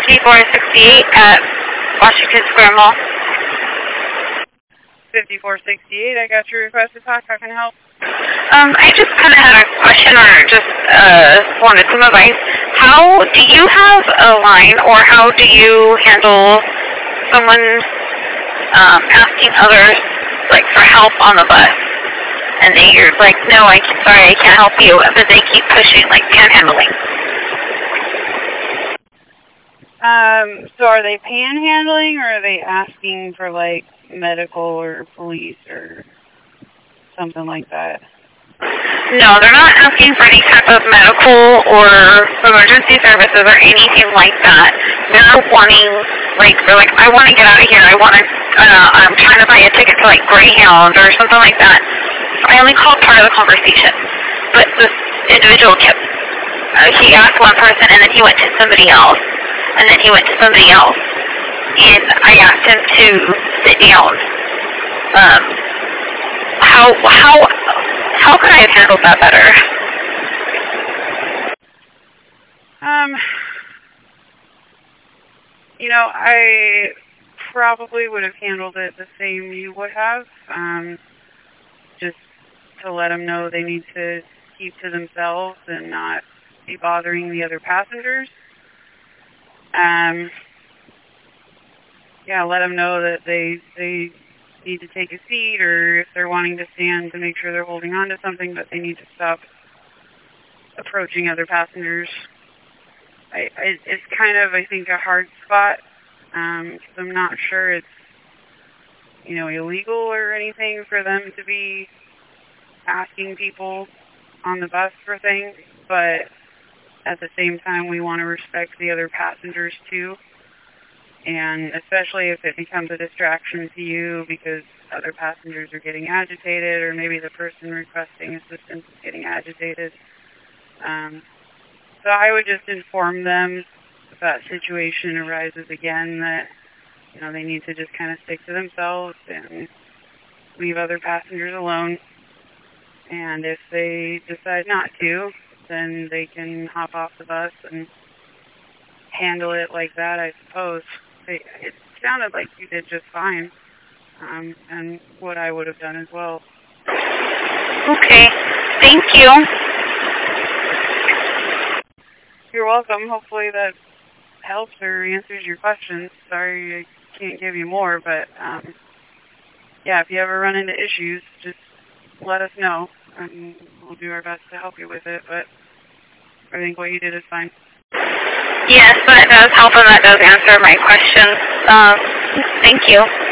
5468 at Washington Square Mall. 5468, I got your request to talk. How can I help? I just kind of had a question or just wanted some advice. How do you have a line or how do you handle someone asking others like for help on the bus? And you're like, no, sorry, I can't help you. But they keep pushing, like panhandling. So are they panhandling or are they asking for like medical or police or something like that? No, they're not asking for any type of medical or emergency services or anything like that. They're wanting, they're like, I want to get out of here. I'm trying to buy a ticket to like Greyhound or something like that. I only called part of the conversation, but this individual kept, he asked one person and then he went to somebody else, and then he went to somebody else, and I asked him to sit down. How could I have handled that better? You know, I probably would have handled it the same you would have. Just to let them know they need to keep to themselves and not be bothering the other passengers. Yeah, let them know that they need to take a seat, or if they're wanting to stand, to make sure they're holding on to something, but they need to stop approaching other passengers. It's kind of, I think, a hard spot, because I'm not sure it's, you know, illegal or anything for them to be asking people on the bus for things, but at the same time, we want to respect the other passengers too. And especially if it becomes a distraction to you because other passengers are getting agitated, or maybe the person requesting assistance is getting agitated. So I would just inform them if that situation arises again that, you know, they need to just kind of stick to themselves and leave other passengers alone. And if they decide not to, then they can hop off the bus and handle it like that, I suppose. It sounded like you did just fine, and what I would have done as well. Okay, thank you. You're welcome. Hopefully that helps or answers your questions. Sorry I can't give you more, but yeah, if you ever run into issues, just let us know, and we'll do our best to help you with it, but I think what you did is fine. Yes, that does help and that does answer my questions. Thank you.